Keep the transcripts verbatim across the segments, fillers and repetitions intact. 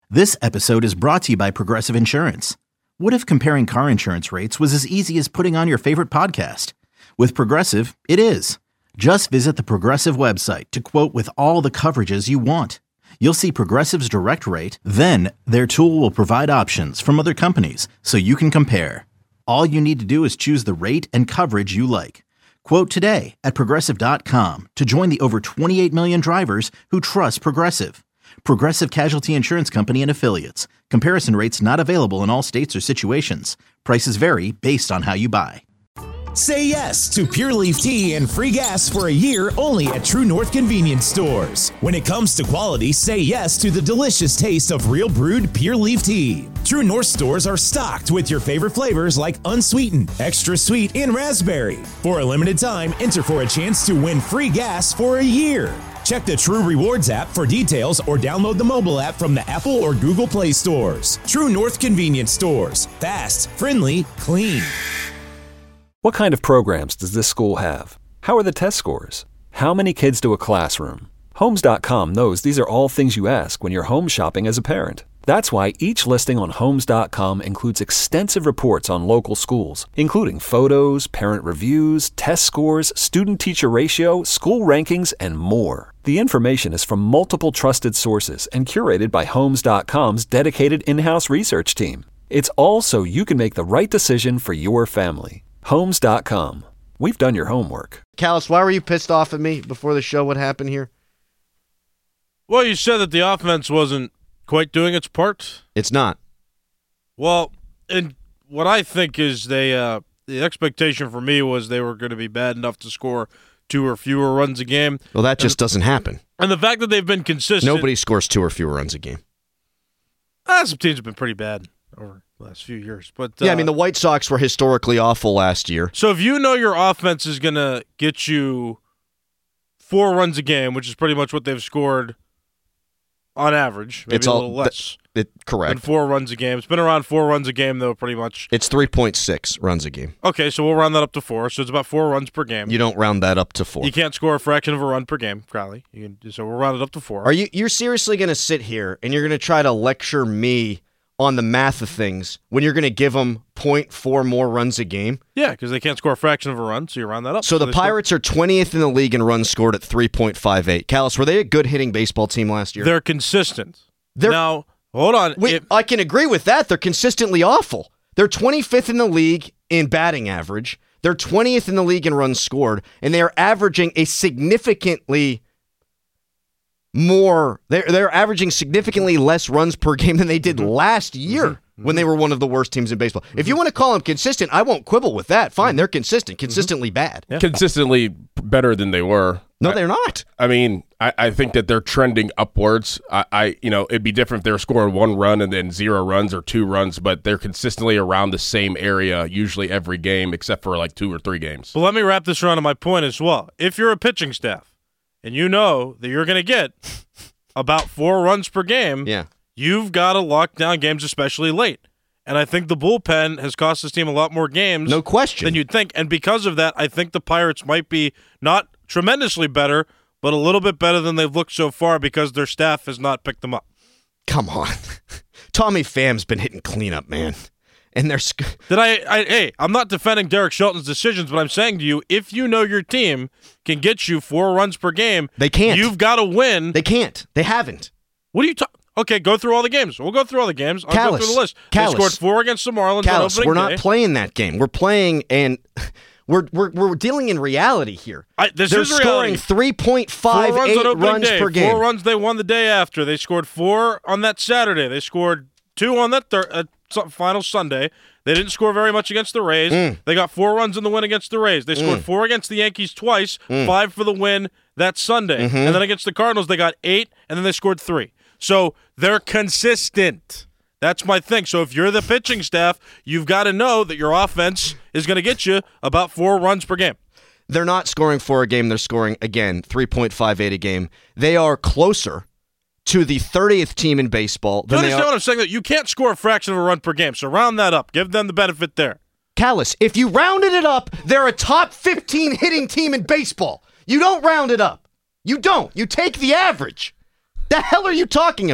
This episode is brought to you by Progressive Insurance. What if comparing car insurance rates was as easy as putting on your favorite podcast? With Progressive, it is. Just visit the Progressive website to quote with all the coverages you want. You'll see Progressive's direct rate, then their tool will provide options from other companies so you can compare. All you need to do is choose the rate and coverage you like. Quote today at progressive dot com to join the over twenty-eight million drivers who trust Progressive. Progressive Casualty Insurance Company and Affiliates. Comparison rates not available in all states or situations. Prices vary based on how you buy. Say yes to Pure Leaf Tea and free gas for a year only at True North Convenience Stores. When it comes to quality, say yes to the delicious taste of real brewed Pure Leaf Tea. True North stores are stocked with your favorite flavors like unsweetened, extra sweet, and raspberry. For a limited time, enter for a chance to win free gas for a year. Check the True Rewards app for details or download the mobile app from the Apple or Google Play stores. True North Convenience Stores. Fast, friendly, clean. What kind of programs does this school have? How are the test scores? How many kids do a classroom? Homes dot com knows these are all things you ask when you're home shopping as a parent. That's why each listing on Homes dot com includes extensive reports on local schools, including photos, parent reviews, test scores, student-teacher ratio, school rankings, and more. The information is from multiple trusted sources and curated by Homes dot com's dedicated in-house research team. It's all so you can make the right decision for your family. Homes dot com. We've done your homework. Callis, why were you pissed off at me before the show? What happened here? Well, you said that the offense wasn't quite doing its part. It's not. Well, and what I think is they uh, the expectation for me was they were going to be bad enough to score two or fewer runs a game. Well, that just and, doesn't happen. And the fact that they've been consistent. Nobody scores two or fewer runs a game. Ah, some teams have been pretty bad over the last few years. But uh, yeah, I mean, the White Sox were historically awful last year. So if you know your offense is going to get you four runs a game, which is pretty much what they've scored on average, maybe it's a all, little less. Th- it, correct. Than four runs a game. It's been around four runs a game, though, pretty much. It's three point six runs a game. Okay, so we'll round that up to four. So it's about four runs per game. You don't round that up to four. You can't score a fraction of a run per game, Crowley. You can, so we'll round it up to four. Are you you're seriously going to sit here and you're going to try to lecture me on the math of things when you're going to give them zero point four more runs a game? Yeah, because they can't score a fraction of a run, so you round that up. So, so the Pirates score. are twentieth in the league in runs scored at three point five eight. Callis, were they a good hitting baseball team last year? They're consistent. They're, now, hold on. Wait, if, I can agree with that. They're consistently awful. They're twenty-fifth in the league in batting average. They're twentieth in the league in runs scored, and they are averaging a significantly more. They're, they're averaging significantly less runs per game than they did mm-hmm. last year mm-hmm. when they were one of the worst teams in baseball. Mm-hmm. If you want to call them consistent, I won't quibble with that. Fine, mm-hmm. they're consistent, consistently mm-hmm. bad. Yeah. Consistently better than they were. No, I, they're not. I mean, I, I think that they're trending upwards. I, I, you know, it'd be different if they were scoring one run and then zero runs or two runs, but they're consistently around the same area usually every game except for like two or three games. Well, let me wrap this around to my point as well. If you're a pitching staff and you know that you're going to get about four runs per game, yeah. you've got to lock down games, especially late. And I think the bullpen has cost this team a lot more games no question. than you'd think. And because of that, I think the Pirates might be not tremendously better, but a little bit better than they've looked so far because their staff has not picked them up. Come on. Tommy Pham's been hitting cleanup, man. And they're sc- Did I, I hey, I'm not defending Derek Shelton's decisions, but I'm saying to you, if you know your team can get you four runs per game, they can't. You've got to win. They can't. They haven't. What are you talking? Okay, go through all the games. We'll go through all the games. I'll Callis, go through the list. Callis, they scored four against the Marlins Callis, on opening we're not day. playing that game. We're playing, and we're we're we're dealing in reality here. I, this They're is scoring three point five eight runs, runs day. per game. Four runs they won the day after. They scored four on that Saturday. They scored two on that thir- uh, final Sunday. They didn't score very much against the Rays. Mm. They got four runs in the win against the Rays. They scored mm. four against the Yankees twice, mm. five for the win that Sunday. Mm-hmm. And then against the Cardinals, they got eight, and then they scored three. So they're consistent. That's my thing. So if you're the pitching staff, you've got to know that your offense is going to get you about four runs per game. They're not scoring four a game. They're scoring, again, three point five eight a game. They are closer to the thirtieth team in baseball. Do you understand what I'm saying? That you can't score a fraction of a run per game. So round that up. Give them the benefit there. Callis, if you rounded it up, they're a top fifteen hitting team in baseball. You don't round it up. You don't. You take the average. The hell are you talking about?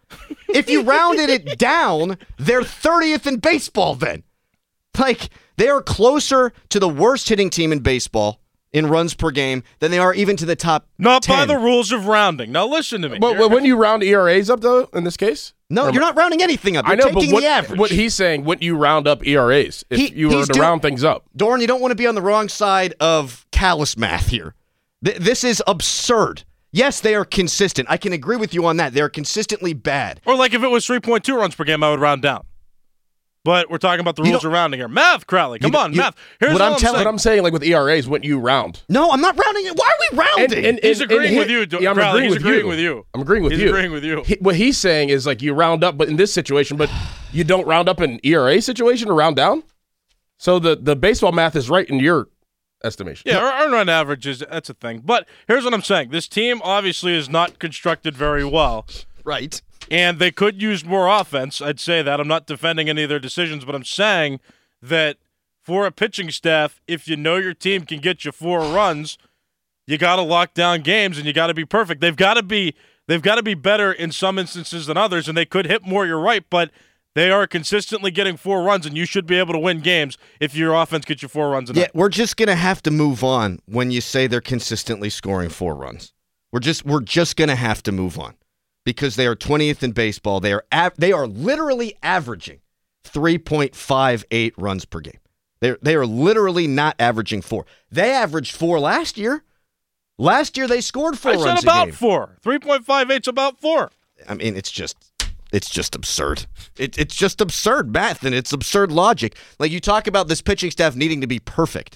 If you rounded it down, they're thirtieth in baseball then. Like, they are closer to the worst hitting team in baseball in runs per game than they are even to the top Not ten. by the rules of rounding. Now listen to me. But when you round E R As up, though, in this case? No, Or- you're not rounding anything up. You're I know, taking but what, the average. what he's saying, wouldn't you round up E R As if He- you were he's to doing- round things up? Doran, you don't want to be on the wrong side of callous math here. Th- this is absurd. Yes, they are consistent. I can agree with you on that. They're consistently bad. Or like if it was three point two runs per game, I would round down. But we're talking about the You rules don't- of rounding here. Math, Crowley. Come You- on, you- math. Here's what what I'm I'm telling- saying. But I'm saying, like with E R As, wouldn't you round? No, I'm not rounding it. Why are we rounding? And- and- He's and- agreeing and with he- you, Do- yeah, I'm Crowley. agreeing He's with agreeing you. with you. I'm agreeing with He's you. agreeing with you. He, what he's saying is like you round up, but in this situation, but you don't round up in E R A situation or round down. So the, the baseball math is right in your estimation. Yeah, our earn run average is that's a thing. But here's what I'm saying: this team obviously is not constructed very well, right. and they could use more offense. I'd say that. I'm not defending any of their decisions, but I'm saying that for a pitching staff, if you know your team can get you four runs, you got to lock down games and you got to be perfect. They've got to be they've got to be better in some instances than others, and they could hit more. You're right, but they are consistently getting four runs, and you should be able to win games if your offense gets you four runs a night. Yeah, we're just gonna have to move on when you say they're consistently scoring four runs. We're just we're just gonna have to move on because they are twentieth in baseball. They are av- they are literally averaging three point five eight runs per game. They they are literally not averaging four. They averaged four last year. Last year they scored four I runs said a about game. four. three point five eight's about four. I mean, it's just it's just absurd. It, it's just absurd math and it's absurd logic. Like you talk about this pitching staff needing to be perfect.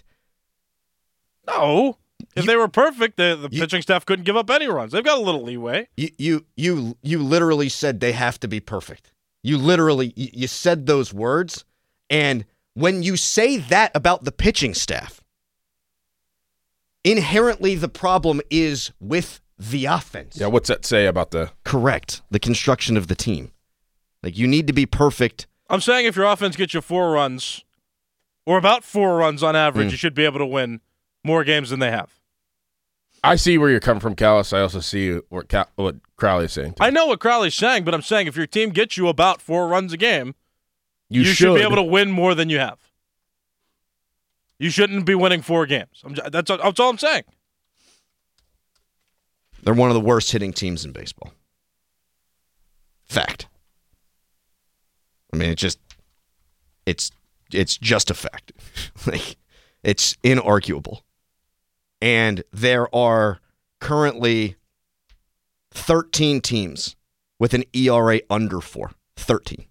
No. If You- they were perfect, the, the you- pitching staff couldn't give up any runs. They've got a little leeway. You you you you literally said they have to be perfect. You literally you, you said those words, and when you say that about the pitching staff, inherently the problem is with the offense. Yeah, what's that say about the? Correct. The construction of the team. Like you need to be perfect. I'm saying if your offense gets you four runs, or about four runs on average, Mm. you should be able to win more games than they have. I see where you're coming from, Callis. I also see what Cal- what Crowley is saying. too. I know what Crowley's saying, but I'm saying if your team gets you about four runs a game, you, you should be able to win more than you have. You shouldn't be winning four games. I'm, j- that's, that's all I'm saying. They're one of the worst hitting teams in baseball. Fact. I mean, it just it's it's just a fact. Like it's inarguable. And there are currently thirteen teams with an E R A under four. thirteen.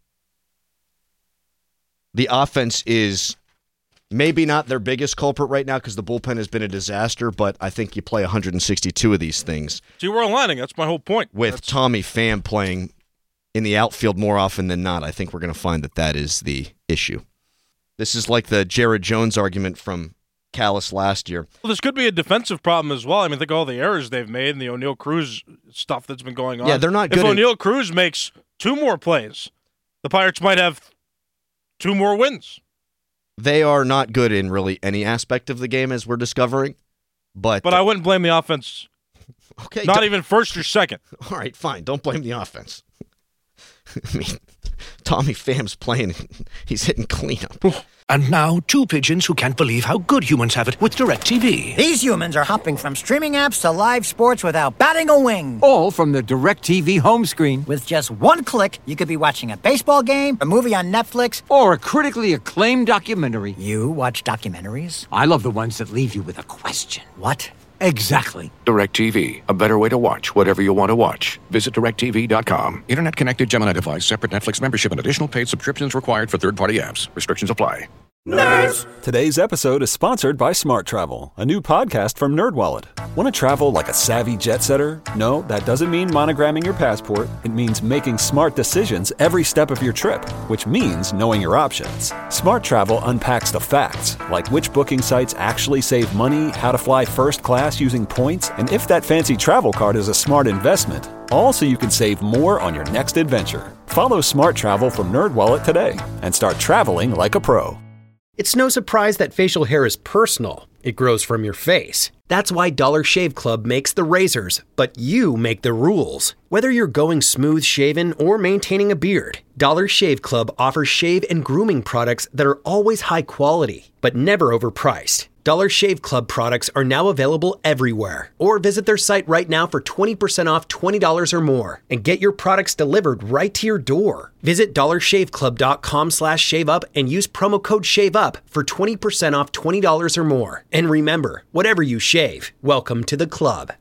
The offense is maybe not their biggest culprit right now because the bullpen has been a disaster, but I think you play one hundred sixty-two of these things See, we're aligning. That's my whole point. with That's- Tommy Pham playing in the outfield more often than not. I think we're going to find that that is the issue. This is like the Jared Jones argument from Callis last year. Well, this could be a defensive problem as well. I mean, think of all the errors they've made and the O'Neal Cruz stuff that's been going on. Yeah, they're not good If in- O'Neal Cruz makes two more plays, the Pirates might have two more wins. They are not good in really any aspect of the game, as we're discovering. But But I wouldn't blame the offense, okay, not don't- even first or second. all right, fine. Don't blame the offense. I mean, Tommy Pham's playing. He's hitting cleanup. And now, two pigeons who can't believe how good humans have it with DirecTV. These humans are hopping from streaming apps to live sports without batting a wing. All from the DirecTV home screen. With just one click, you could be watching a baseball game, a movie on Netflix, Or a critically acclaimed documentary. You watch documentaries? I love the ones that leave you with a question. What? Exactly. DirecTV, a better way to watch whatever you want to watch. Visit direct T V dot com. Internet connected Gemini device, separate Netflix membership, and additional paid subscriptions required for third-party apps. Restrictions apply. Today's episode is sponsored by Smart Travel, a new podcast from NerdWallet. Want to travel like a savvy jet setter? No, that doesn't mean monogramming your passport. It means making smart decisions every step of your trip, which means knowing your options. Smart Travel unpacks the facts, like which booking sites actually save money, how to fly first class using points, and if that fancy travel card is a smart investment. All so you can save more on your next adventure. Follow Smart Travel from NerdWallet today and start traveling like a pro. It's no surprise that facial hair is personal. It grows from your face. That's why Dollar Shave Club makes the razors, but you make the rules. Whether you're going smooth shaven or maintaining a beard, Dollar Shave Club offers shave and grooming products that are always high quality, but never overpriced. Dollar Shave Club products are now available everywhere. Or visit their site right now for twenty percent off twenty dollars or more and get your products delivered right to your door. Visit dollarshaveclub.com slash shave up and use promo code SHAVEUP for twenty percent off twenty dollars or more. And remember, whatever you shave, welcome to the club.